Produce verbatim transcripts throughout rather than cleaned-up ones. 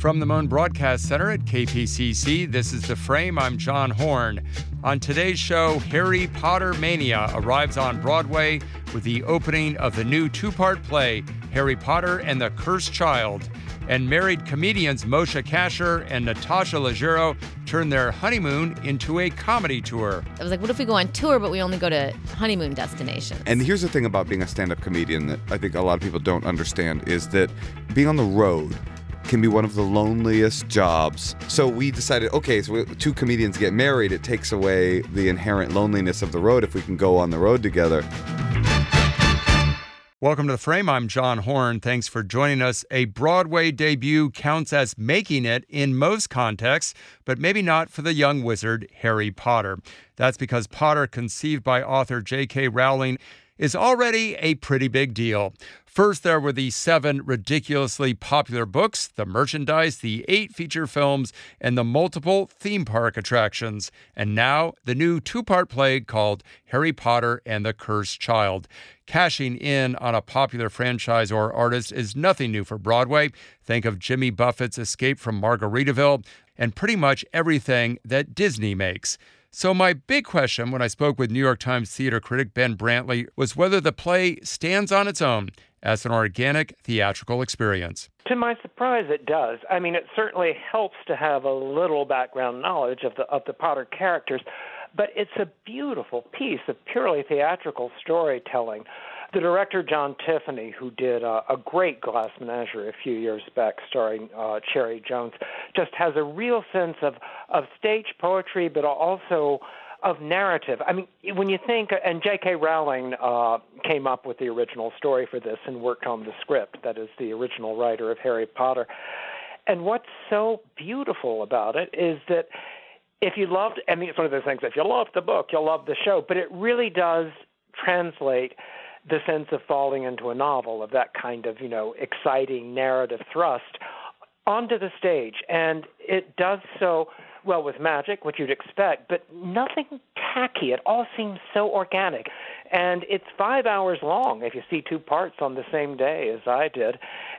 From the Moan Broadcast Center at K P C C, this is The Frame. I'm John Horn. On today's show, Harry Potter Mania arrives on Broadway with the opening of the new two-part play, Harry Potter and the Cursed Child. And married comedians Moshe Kasher and Natasha Leggero turn their honeymoon into a comedy tour. I was like, what if we go on tour, but we only go to honeymoon destinations? And here's the thing about being a stand-up comedian that I think a lot of people don't understand is that being on the road can be one of the loneliest jobs. So we decided, okay, so two comedians get married, it takes away the inherent loneliness of the road if we can go on the road together. Welcome to The Frame. I'm John Horn. Thanks for joining us. A Broadway debut counts as making it in most contexts, but maybe not for the young wizard, Harry Potter. That's because Potter, conceived by author J K Rowling, is already a pretty big deal. First, there were the seven ridiculously popular books, the merchandise, the eight feature films, and the multiple theme park attractions. And now, the new two-part play called Harry Potter and the Cursed Child. Cashing in on a popular franchise or artist is nothing new for Broadway. Think of Jimmy Buffett's Escape from Margaritaville and pretty much everything that Disney makes. So my big question when I spoke with New York Times theater critic Ben Brantley was whether the play stands on its own as an organic theatrical experience. To my surprise, it does. I mean, it certainly helps to have a little background knowledge of the of the Potter characters, but it's a beautiful piece of purely theatrical storytelling. The director, John Tiffany, who did uh, a great Glass Menagerie a few years back starring uh, Cherry Jones, just has a real sense of, of stage poetry, but also of narrative. I mean, when you think, and J K Rowling uh, came up with the original story for this and worked on the script, that is the original writer of Harry Potter. And what's so beautiful about it is that if you loved, I mean, it's one of those things, if you love the book, you'll love the show, but it really does translate the sense of falling into a novel, of that kind of, you know, exciting narrative thrust onto the stage. And it does so, well, with magic, which you'd expect, but nothing tacky. It all seems so organic. And it's five hours long if you see two parts on the same day, as I did.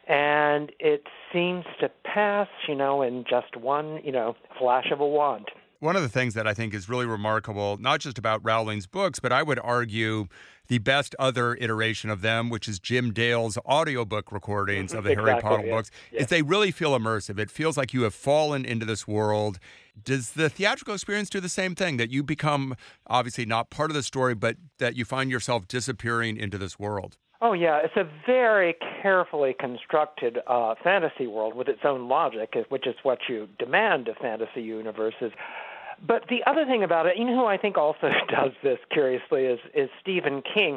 And it seems to pass, you know, in just one, you know, flash of a wand. One of the things that I think is really remarkable, not just about Rowling's books, but I would argue the best other iteration of them, which is Jim Dale's audiobook recordings of the exactly, Harry Potter yeah. books, yeah. is they really feel immersive. It feels like you have fallen into this world. Does the theatrical experience do the same thing, that you become obviously not part of the story, but that you find yourself disappearing into this world? Oh, yeah. It's a very carefully constructed uh, fantasy world with its own logic, which is what you demand of fantasy universes. But the other thing about it, you know who I think also does this curiously is, is Stephen King.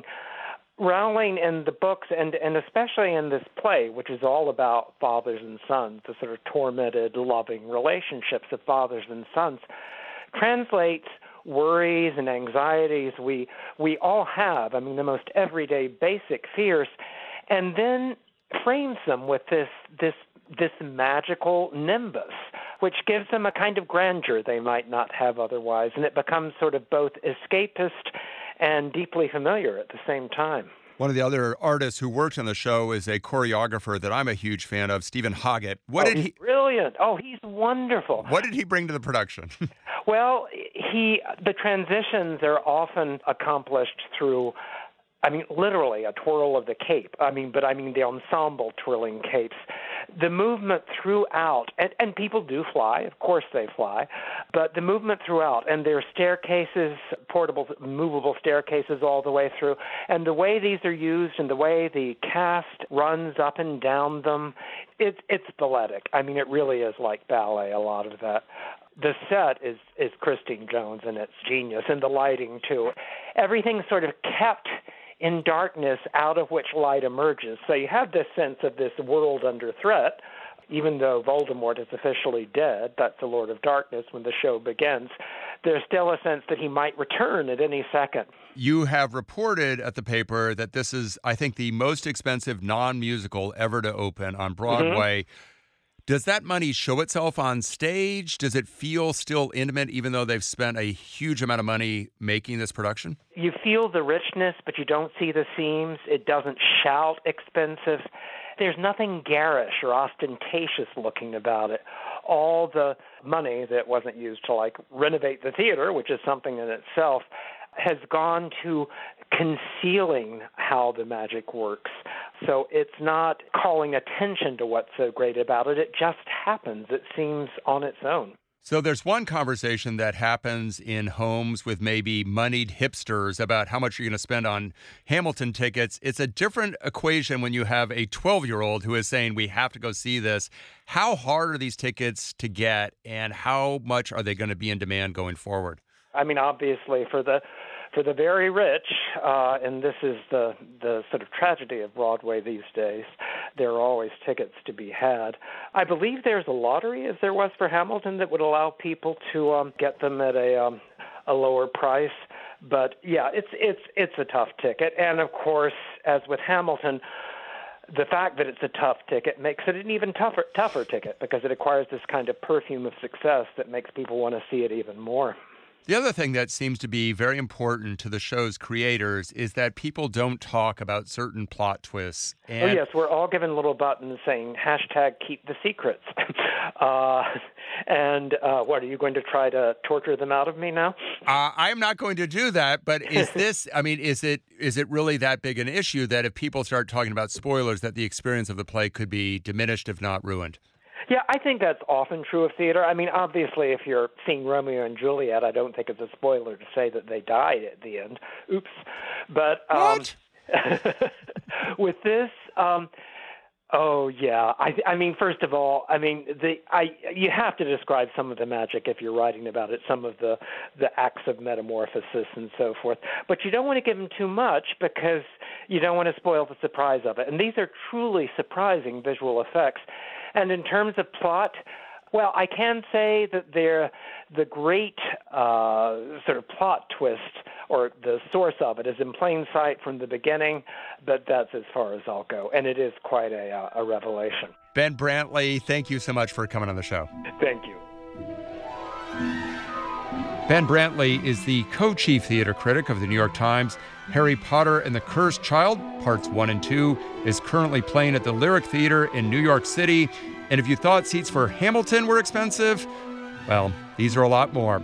Rowling in the books, and, and especially in this play, which is all about fathers and sons, the sort of tormented, loving relationships of fathers and sons, translates worries and anxieties we we all have, I mean, the most everyday basic fears, and then frames them with this this this magical nimbus, which gives them a kind of grandeur they might not have otherwise, and it becomes sort of both escapist and deeply familiar at the same time. One of the other artists who worked on the show is a choreographer that I'm a huge fan of, Stephen Hoggett. What oh, did he's he? Brilliant! Oh, he's wonderful. What did he bring to the production? Well, he the transitions are often accomplished through, I mean, literally a twirl of the cape. I mean, but I mean the ensemble twirling capes. The movement throughout, and, and people do fly, of course they fly, but the movement throughout, and there are staircases, portable, movable staircases all the way through, and the way these are used and the way the cast runs up and down them, it, it's balletic. I mean, it really is like ballet, a lot of that. The set is, is Christine Jones, and it's genius, and the lighting, too. Everything's sort of kept in darkness out of which light emerges. So you have this sense of this world under threat, even though Voldemort is officially dead. That's the Lord of Darkness when the show begins. There's still a sense that he might return at any second. You have reported at the paper that this is, I think, the most expensive non-musical ever to open on Broadway. Mm-hmm. Does that money show itself on stage? Does it feel still intimate, even though they've spent a huge amount of money making this production? You feel the richness, but you don't see the seams. It doesn't shout expensive. there's nothing garish or ostentatious looking about it. All the money that wasn't used to, like, renovate the theater, which is something in itself, has gone to concealing how the magic works. So it's not calling attention to what's so great about it. It just happens. It seems on its own. So there's one conversation that happens in homes with maybe moneyed hipsters about how much you're going to spend on Hamilton tickets. It's a different equation when you have a twelve-year-old who is saying, we have to go see this. How hard are these tickets to get, and how much are they going to be in demand going forward? I mean, obviously, for the for the very rich, uh, and this is the, the sort of tragedy of Broadway these days, there are always tickets to be had. I believe there's a lottery, as there was for Hamilton, that would allow people to um, get them at a um, a lower price. But yeah, it's it's it's a tough ticket, and of course, as with Hamilton, the fact that it's a tough ticket makes it an even tougher tougher ticket because it acquires this kind of perfume of success that makes people want to see it even more. The other thing that seems to be very important to the show's creators is that people don't talk about certain plot twists. And oh, yes, we're all given little buttons saying hashtag keep the secrets. uh, and uh, what, are you going to try to torture them out of me now? Uh, I'm not going to do that, but is this, I mean, is it is it really that big an issue that if people start talking about spoilers, that the experience of the play could be diminished, if not ruined? Yeah, I think that's often true of theater. I mean, obviously, if you're seeing Romeo and Juliet, I don't think it's a spoiler to say that they died at the end. Oops. But um, what? with this, um, oh yeah. I, I mean, first of all, I mean, the I you have to describe some of the magic if you're writing about it, some of the the acts of metamorphosis and so forth. But you don't want to give them too much because you don't want to spoil the surprise of it. And these are truly surprising visual effects. And in terms of plot, well, I can say that they're the great uh, sort of plot twist, or the source of it, is in plain sight from the beginning, but that's as far as I'll go. And it is quite a, uh, a revelation. Ben Brantley, thank you so much for coming on the show. Thank you. Ben Brantley is the co-chief theater critic of the New York Times. Harry Potter and the Cursed Child, parts one and two, is currently playing at the Lyric Theater in New York City. And if you thought seats for Hamilton were expensive, well, these are a lot more.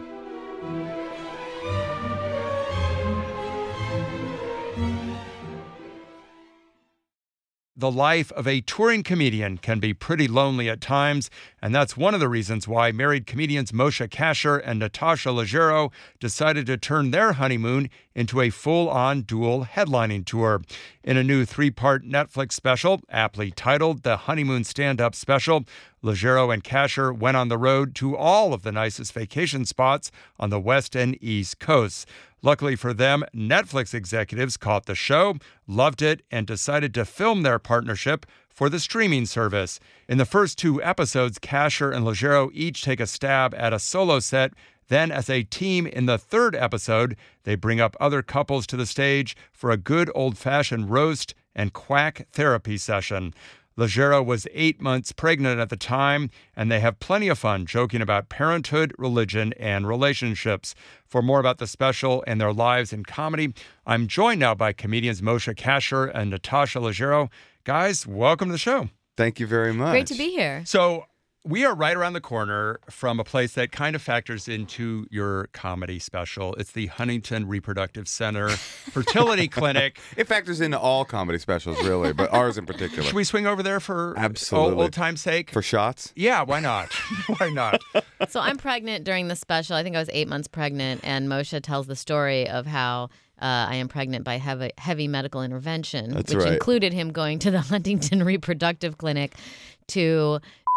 The life of a touring comedian can be pretty lonely at times, and that's one of the reasons why married comedians Moshe Kasher and Natasha Leggero decided to turn their honeymoon into a full-on dual headlining tour. In a new three-part Netflix special, aptly titled The Honeymoon Stand-Up Special, Leggero and Kasher went on the road to all of the nicest vacation spots on the West and East Coasts. Luckily for them, Netflix executives caught the show, loved it, and decided to film their partnership for the streaming service. In the first two episodes, Kasher and Leggero each take a stab at a solo set. Then, as a team in the third episode, they bring up other couples to the stage for a good old-fashioned roast and quack therapy session. Leggero was eight months pregnant at the time, and they have plenty of fun joking about parenthood, religion, and relationships. For more about the special and their lives in comedy, I'm joined now by comedians Moshe Kasher and Natasha Leggero. Guys, welcome to the show. Thank you very much. Great to be here. So we are right around the corner from a place that kind of factors into your comedy special. It's the Huntington Reproductive Center Fertility Clinic. It factors into all comedy specials, really, but ours in particular. Should we swing over there for Absolutely. old, old time's sake? For shots? Yeah, why not? Why not? So I'm pregnant during the special. I think I was eight months pregnant, and Moshe tells the story of how uh, I am pregnant by heavy, heavy medical intervention, That's which right. included him going to the Huntington Reproductive Clinic to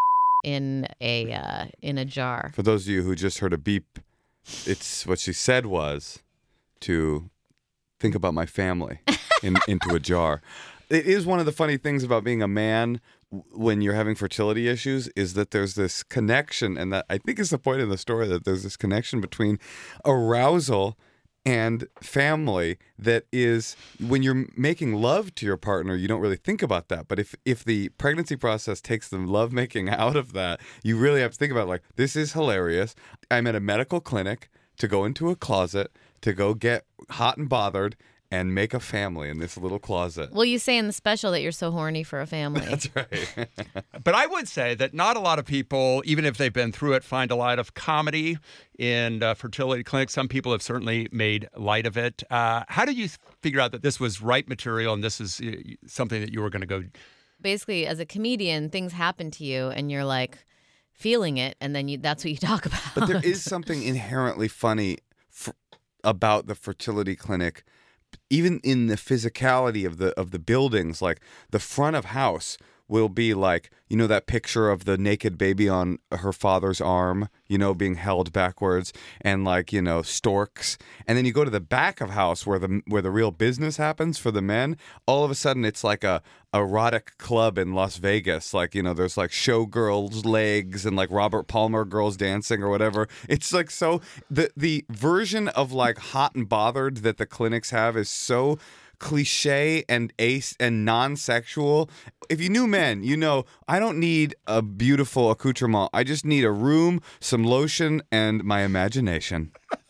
in a uh, in a jar. For those of you who just heard a beep, it's what she said was to think about my family in, into a jar. It is one of the funny things about being a man when you're having fertility issues is that there's this connection, and that I think is the point of the story, that there's this connection between arousal and family that is, when you're making love to your partner, you don't really think about that. But if, if the pregnancy process takes the lovemaking out of that, you really have to think about, like, this is hilarious. I'm at a medical clinic to go into a closet, to go get hot and bothered, and make a family in this little closet. Well, you say in the special that you're so horny for a family. That's right. But I would say that not a lot of people, even if they've been through it, find a lot of comedy in uh, fertility clinics. Some people have certainly made light of it. Uh, how did you figure out that this was right material and this is uh, something that you were going to go? Basically, as a comedian, things happen to you and you're like feeling it, and then you, that's what you talk about. But there is something inherently funny f- about the fertility clinic, even in the physicality of the of the buildings. Like the front of house will be like, you know, that picture of the naked baby on her father's arm, you know, being held backwards, and like, you know, storks. And then you go to the back of house where the where the real business happens for the men. All of a sudden, it's like a erotic club in Las Vegas. Like, you know, there's like showgirls' legs and like Robert Palmer girls dancing or whatever. It's like so the the version of like hot and bothered that the clinics have is so cliche and ace and non-sexual. If you knew men, you know, I don't need a beautiful accoutrement. I just need a room, some lotion, and my imagination.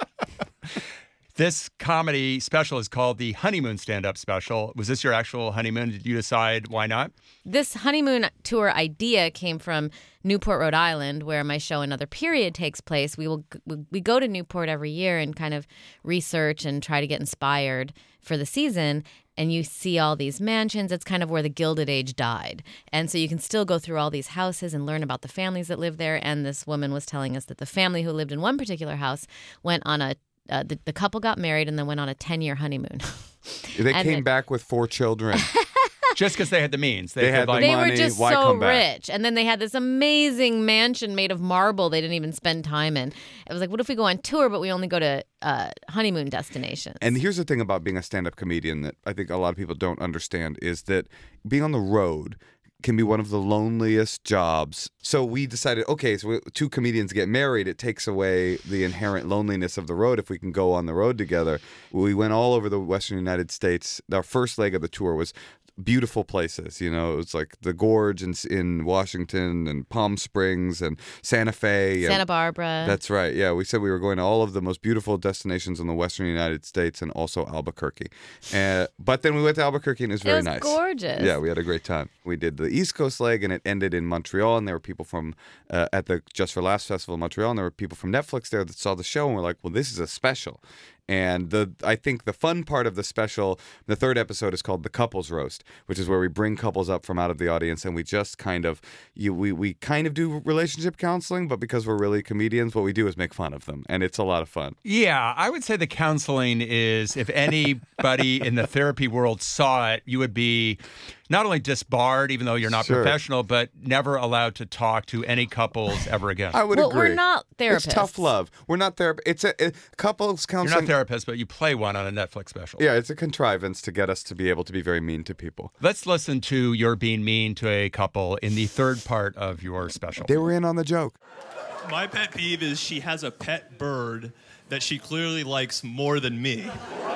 This comedy special is called the Honeymoon Stand-Up Special. Was this your actual honeymoon? Did you decide why not? This honeymoon tour idea came from Newport, Rhode Island, where my show Another Period takes place. We will we go to Newport every year and kind of research and try to get inspired for the season. And you see all these mansions. It's kind of where the Gilded Age died. And so you can still go through all these houses and learn about the families that live there. And this woman was telling us that the family who lived in one particular house went on a Uh, the, the couple got married and then went on a ten-year honeymoon. They And came it- back with four children. Just because they had the means. They, They could, had the like, They money, were just why so come back? rich. And then they had this amazing mansion made of marble they didn't even spend time in. It was like, what if we go on tour, but we only go to uh, honeymoon destinations? And here's the thing about being a stand-up comedian that I think a lot of people don't understand is that being on the road can be one of the loneliest jobs. So we decided, okay, so we, two comedians get married. It takes away the inherent loneliness of the road if we can go on the road together. We went all over the Western United States. Our first leg of the tour was beautiful places. You know, it was like the Gorge in, in Washington and Palm Springs and Santa Fe. Santa and, Barbara. That's right. Yeah, we said we were going to all of the most beautiful destinations in the Western United States and also Albuquerque. Uh, but then we went to Albuquerque and it was very it was nice. gorgeous. Yeah, we had a great time. We did the East Coast leg and it ended in Montreal, and there were people from uh, at the Just for Laughs Festival in Montreal, and there were people from Netflix there that saw the show and were like, well, this is a special. And the I think the fun part of the special, the third episode is called The Couples Roast, which is where we bring couples up from out of the audience and we just kind of you we, we kind of do relationship counseling, but because we're really comedians, what we do is make fun of them. And it's a lot of fun. Yeah, I would say the counseling is, if anybody in the therapy world saw it, you would be not only disbarred, even though you're not Sure. professional, but never allowed to talk to any couples ever again. I would well, agree. we're not therapists. It's tough love. We're not therapists. It's a, a couples You're counseling. not therapists, but you play one on a Netflix special. Yeah, it's a contrivance to get us to be able to be very mean to people. Let's listen to your being mean to a couple in the third part of your special. They were in on the joke. My pet peeve is she has a pet bird that she clearly likes more than me.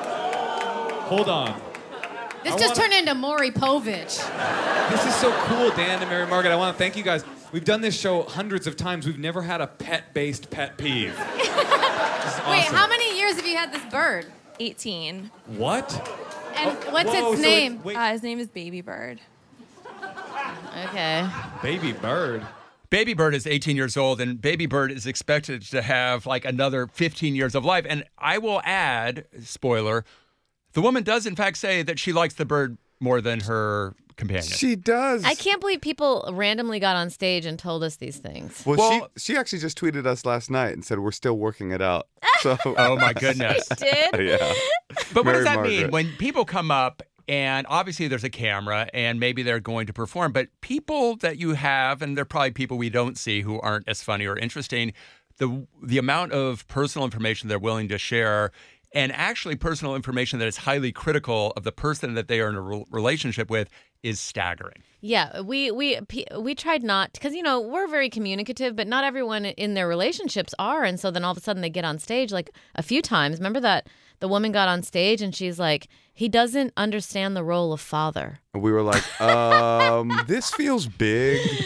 Hold on. This I just wanna- turned into Maury Povich. This is so cool, Dan and Mary Margaret. I want to thank you guys. We've done this show hundreds of times. We've never had a pet-based pet peeve. This is Wait, awesome. how many years have you had this bird? eighteen. What? And what's Whoa, its so name? it- wait, Uh, his name is Baby Bird. Okay. baby bird. Baby Bird is eighteen years old, and Baby Bird is expected to have like another fifteen years of life. And I will add, spoiler, the woman does in fact say that she likes the bird more than her companion. She does. I can't believe people randomly got on stage and told us these things. Well, Well- she she actually just tweeted us last night and said we're still working it out. So Oh my goodness. Did? yeah. But what Mary does that Margaret. mean when people come up and obviously there's a camera and maybe they're going to perform, but people that you have, and they're probably people we don't see who aren't as funny or interesting, the the amount of personal information they're willing to share, and actually personal information that is highly critical of the person that they are in a re- relationship with, is staggering. Yeah, we we p- we tried not, because you know we're very communicative, but not everyone in their relationships are, and so then all of a sudden they get on stage like a few times. Remember that the woman got on stage and she's like, he doesn't understand the role of father. We were like, um, this feels big.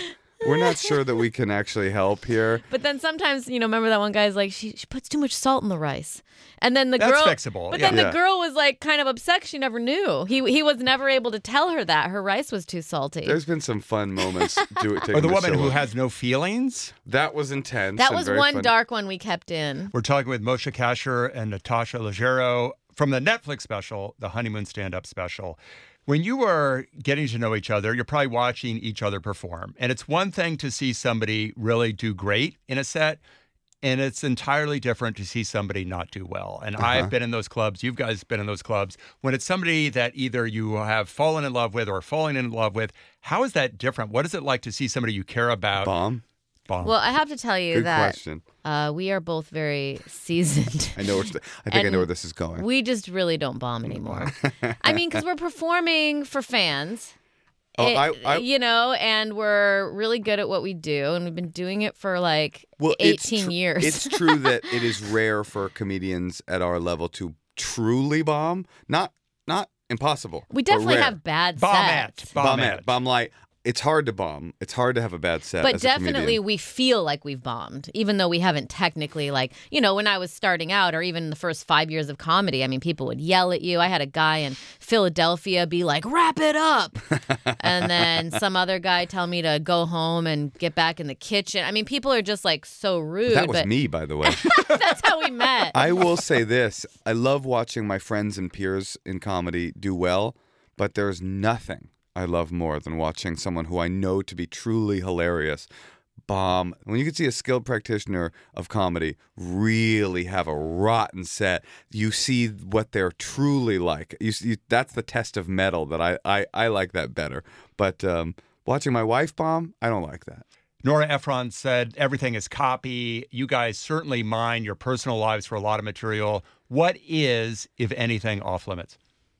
we're not sure that we can actually help here. But then sometimes, you know, remember that one guy's like, she, she puts too much salt in the rice. And then the That's girl, fixable, but yeah. then Yeah. the girl was like kind of upset 'cause she never knew. He he was never able to tell her that her rice was too salty. There's been some fun moments. Do, Or the woman who has no feelings. That was intense. that and was very one fun. dark one we kept in. We're talking with Moshe Kasher and Natasha Leggero from the Netflix special, the Honeymoon Stand-Up Special. When you are getting to know each other, you're probably watching each other perform. And it's one thing to see somebody really do great in a set, and it's entirely different to see somebody not do well. And Uh-huh. I've been in those clubs. You guys have been in those clubs. When it's somebody that either you have fallen in love with or falling in love with, how is that different? What is it like to see somebody you care about? Bomb. Bomb. Well, I have to tell you Good that question. uh, we are both very seasoned. I know. Where, st- I think I And know where this is going. We just really don't bomb anymore. I mean, because we're performing for fans. Oh, It- I- I- you know, and we're really good at what we do, and we've been doing it for like Well, it's eighteen tr- years. It's true that it is rare for comedians at our level to truly bomb. Not not impossible. we but definitely rare. have bad bomb sets. at. Bomb, bomb at. at bomb light. It's hard to bomb. It's hard to have a bad set. But as a definitely comedian. we feel like we've bombed, even though we haven't technically, like, you know, when I was starting out or even the first five years of comedy, I mean, people would yell at you. I had a guy in Philadelphia be like, wrap it up. And then some other guy tell me to go home and get back in the kitchen. I mean, people are just like so rude. That was but me, by the way. That's how we met. I will say this: I love watching my friends and peers in comedy do well, but there's nothing I love more than watching someone who I know to be truly hilarious bomb. When you can see a skilled practitioner of comedy really have a rotten set, you see what they're truly like. You, see, that's the test of metal that I, I, I like that better. But um, watching my wife bomb, I don't like that. Nora Ephron said everything is copy. You guys certainly mine your personal lives for a lot of material. What is, if anything, off limits?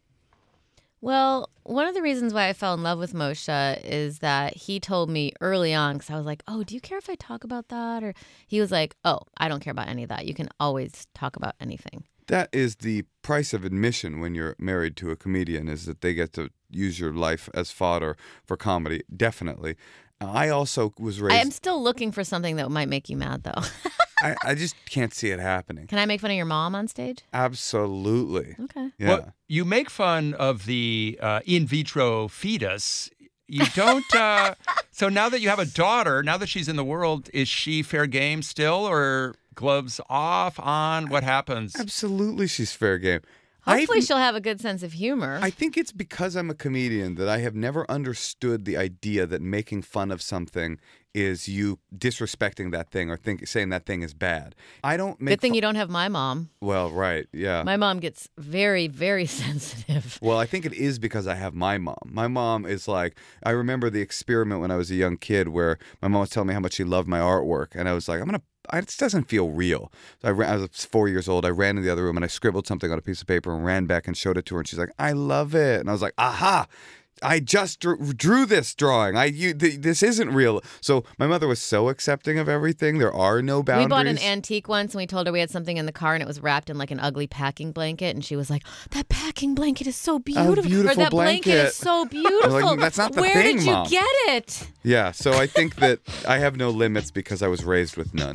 Well, one of the reasons why I fell in love with Moshe is that he told me early on, because I was like, oh, do you care if I talk about that? Or he was like, oh, I don't care about any of that. You can always talk about anything. That is the price of admission when you're married to a comedian, is that they get to use your life as fodder for comedy. Definitely. I also was raised... I am still looking for something that might make you mad, though. I, I just can't see it happening. Can I make fun of your mom on stage? Absolutely. Okay. Yeah. Well, you make fun of the uh, in vitro fetus. You don't. Uh, so now that you have a daughter, now that she's in the world, is she fair game still, or gloves off, on? What happens? Absolutely, she's fair game. Hopefully I've- she'll have a good sense of humor. I think it's because I'm a comedian that I have never understood the idea that making fun of something is you disrespecting that thing or think saying that thing is bad. I don't make Good thing fu- you don't have my mom. Well, right, yeah. My mom gets very, very sensitive. Well, I think it is because I have my mom. My mom is like, I remember the experiment when I was a young kid where my mom was telling me how much she loved my artwork. And I was like, I'm going to, it doesn't feel real. So I, ran, I was four years old. I ran in the other room and I scribbled something on a piece of paper and ran back and showed it to her. And she's like, I love it. And I was like, aha. I just drew, drew this drawing. I you, th- this isn't real. So my mother was so accepting of everything. There are no boundaries. We bought an antique once and we told her we had something in the car and it was wrapped in like an ugly packing blanket. And she was like, that packing blanket is so beautiful. beautiful or that blanket. blanket. is so beautiful. Like, that's not the Where thing, did you Mom. get it? Yeah, so I think that I have no limits because I was raised with none.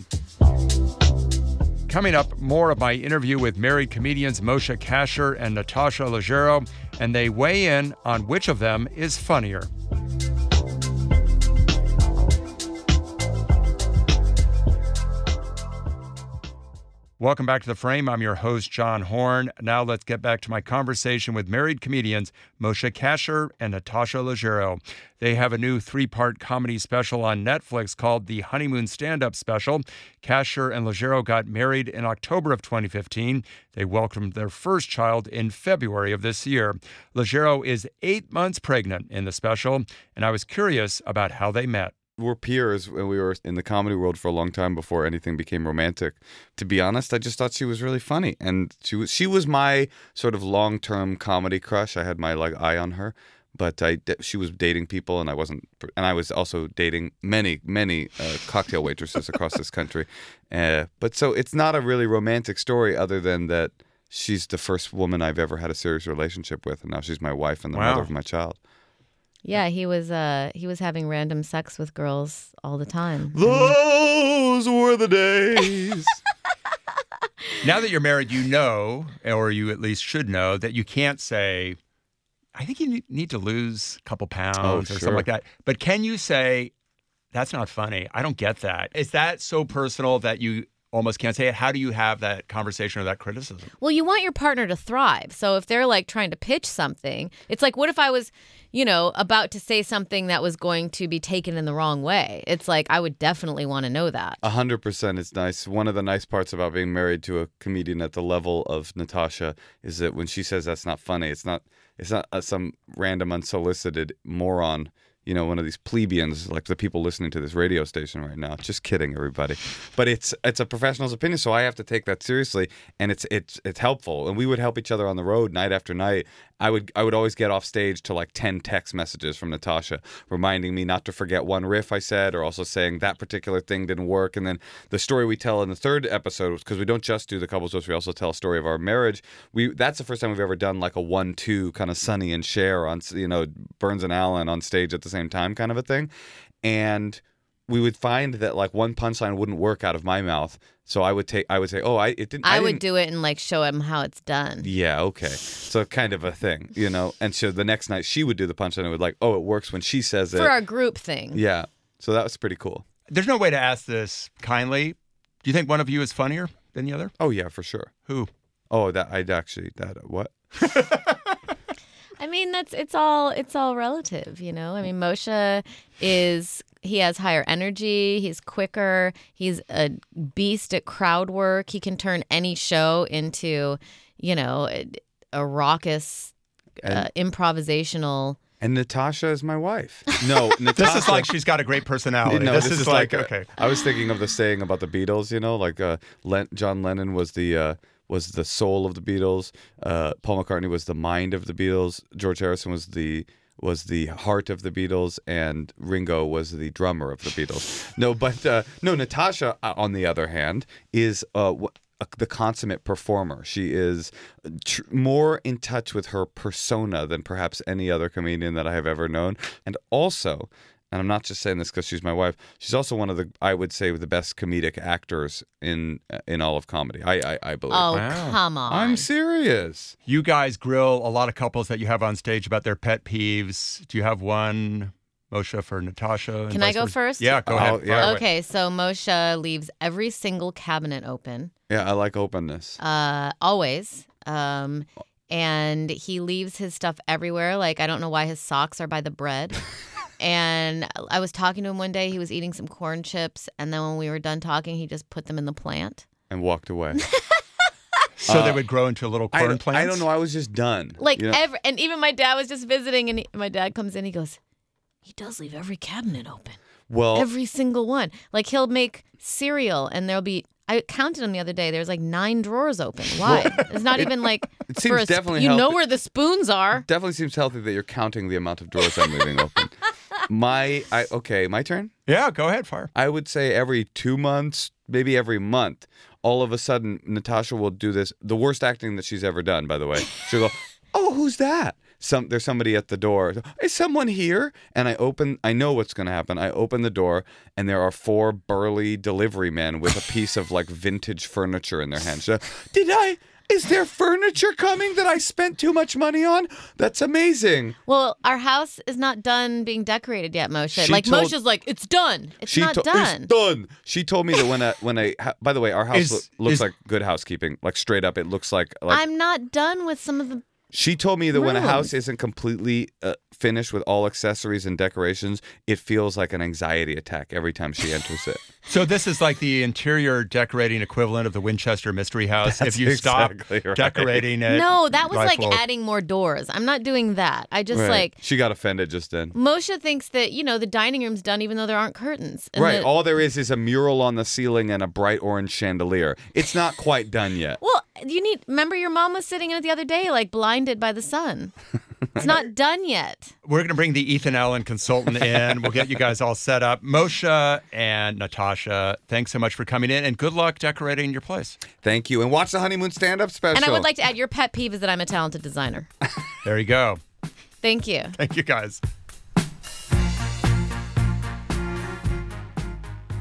Coming up, more of my interview with married comedians Moshe Kasher and Natasha Leggero, and they weigh in on which of them is funnier. Welcome back to The Frame. I'm your host, John Horn. Now let's get back to my conversation with married comedians Moshe Kasher and Natasha Leggero. They have a new three-part comedy special on Netflix called The Honeymoon Stand-Up Special. Kasher and Leggero got married in October of twenty fifteen. They welcomed their first child in February of this year. Leggero is eight months pregnant in the special, and I was curious about how they met. We're peers and we were in the comedy world for a long time before anything became romantic. To be honest, I just thought she was really funny. And she was she was my sort of long-term comedy crush. I had my like eye on her, but I she was dating people and I wasn't and I was also dating many many uh, cocktail waitresses across this country. Uh, but so it's not a really romantic story other than that she's the first woman I've ever had a serious relationship with, and now she's my wife and the Wow. mother of my child. Yeah, he was uh he was having random sex with girls all the time. Those were the days. Now that you're married, you know, or you at least should know, that you can't say, I think you need to lose a couple pounds Oh, or sure. something like that. But can you say, that's not funny? I don't get that. Is that so personal that you almost can't say it? How do you have that conversation or that criticism? Well, you want your partner to thrive. So if they're like trying to pitch something, it's like, what if I was, you know, about to say something that was going to be taken in the wrong way? It's like, I would definitely want to know that. A hundred percent. It's nice. One of the nice parts about being married to a comedian at the level of Natasha is that when she says that's not funny, it's not. It's not uh, some random unsolicited moron. You know, one of these plebeians, like the people listening to this radio station right now. Just kidding, everybody. But it's it's a professional's opinion, so I have to take that seriously, and it's it's it's helpful. And we would help each other on the road night after night. I would I would always get off stage to like ten text messages from Natasha reminding me not to forget one riff I said, or also saying that particular thing didn't work. And then the story we tell in the third episode, because we don't just do the couples roast, we also tell a story of our marriage. We that's the first time we've ever done like a one-two kind of Sonny and Cher on, you know, Burns and Allen on stage at the same time kind of a thing. And we would find that like one punchline wouldn't work out of my mouth, so I would take I would say, oh, I it didn't. I, I would didn't, do it and like show him how it's done. Yeah, okay. So kind of a thing, you know. And so the next night she would do the punchline and would like, oh, it works when she says it. For our group thing. Yeah. So that was pretty cool. There's no way to ask this kindly. Do you think one of you is funnier than the other? Oh yeah, for sure. Who? Oh, that I'd actually that what? I mean, that's it's all it's all relative, you know. I mean, Moshe is he has higher energy, he's quicker, he's a beast at crowd work. He can turn any show into, you know, a, a raucous, uh, improvisational. And Natasha is my wife. No, Natasha. This is like she's got a great personality. No, this, this is, is like, like, okay. I was thinking of the saying about the Beatles, you know, like uh, Len- John Lennon was the uh, was the soul of the Beatles. Uh, Paul McCartney was the mind of the Beatles. George Harrison was the was the heart of the Beatles, and Ringo was the drummer of the Beatles. No, but uh, no, Natasha, uh, on the other hand, is uh, w- uh, the consummate performer. She is tr- more in touch with her persona than perhaps any other comedian that I have ever known, and also. And I'm not just saying this because she's my wife. She's also one of the, I would say, the best comedic actors in in all of comedy. I I, I believe. Oh, Wow. come on. I'm serious. You guys grill a lot of couples that you have on stage about their pet peeves. Do you have one, Moshe, for Natasha? and Can I vice go versa? first? Yeah, go Oh, ahead. yeah. Fire away. Okay, so Moshe leaves every single cabinet open, Yeah, I like openness. uh, always. Um, and he leaves his stuff everywhere. Like, I don't know why his socks are by the bread. And I was talking to him one day. He was eating some corn chips. And then when we were done talking, he just put them in the plant. And walked away. So Uh, they would grow into little I, corn don't- plants? I don't know. I was just done. Like, you know? every, and even my dad was just visiting. And he, my dad comes in. He goes, he does leave every cabinet open. Well, Every single one. Like, he'll make cereal and there'll be, I counted them the other day. There's like nine drawers open. Why? It's not even like, it for seems a sp- definitely you know healthy. where the spoons are. Definitely seems healthy that you're counting the amount of doors I'm leaving open. My, I okay, my turn. Yeah, go ahead, fire. I would say every two months, maybe every month, all of a sudden, Natasha will do this. The worst acting that she's ever done, by the way. She'll go, "Oh, who's that?" Some there's somebody at the door. Is someone here? And I open. I know what's going to happen. I open the door, and there are four burly delivery men with a piece of like vintage furniture in their hands. So, Did I? Is there furniture coming that I spent too much money on? That's amazing. Well, our house is not done being decorated yet, Moshe. She like, told- Moshe's like, it's done. It's She not to- done. It's done. She told me that when I when I ha- by the way, our house Is- loo- looks is- like good housekeeping. Like straight up, it looks like like I'm not done with some of the. She told me that when a Rooms. house isn't completely uh, finished with all accessories and decorations, it feels like an anxiety attack every time she enters it. So this is like the interior decorating equivalent of the Winchester Mystery House. That's if you exactly stop right. decorating it. No, that was like rifle- adding more doors. I'm not doing that. I just Right. like. She got offended just then. Moshe thinks that, you know, the dining room's done even though there aren't curtains. And Right. that- All there is is a mural on the ceiling and a bright orange chandelier. It's not quite done yet. Well, you need. Remember, your mom was sitting in it the other day, like blinded by the sun. It's not done yet. We're going to bring the Ethan Allen consultant in. We'll get you guys all set up. Moshe and Natasha, thanks so much for coming in, and good luck decorating your place. Thank you. And watch the honeymoon stand-up special. And I would like to add, your pet peeve is that I'm a talented designer. There you go. Thank you. Thank you, guys.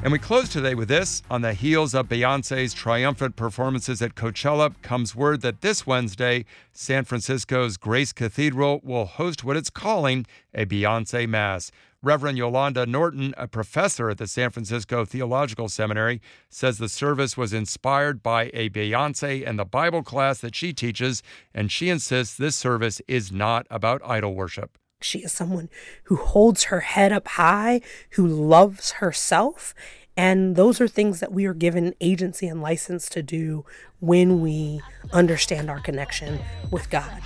And we close today with this. On the heels of Beyoncé's triumphant performances at Coachella comes word that this Wednesday, San Francisco's Grace Cathedral will host what it's calling a Beyoncé Mass. Reverend Yolanda Norton, a professor at the San Francisco Theological Seminary, says the service was inspired by a Beyoncé and the Bible class that she teaches, and she insists this service is not about idol worship. She is someone who holds her head up high, who loves herself, and those are things that we are given agency and license to do when we understand our connection with God.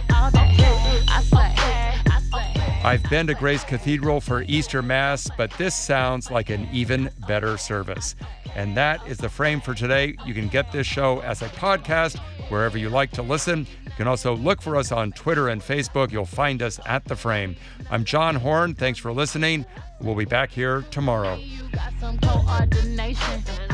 I've been to Grace Cathedral for Easter Mass, but this sounds like an even better service. And that is The Frame for today. You can get this show as a podcast wherever you like to listen. You can also look for us on Twitter and Facebook. You'll find us at The Frame. I'm John Horn. Thanks for listening. We'll be back here tomorrow.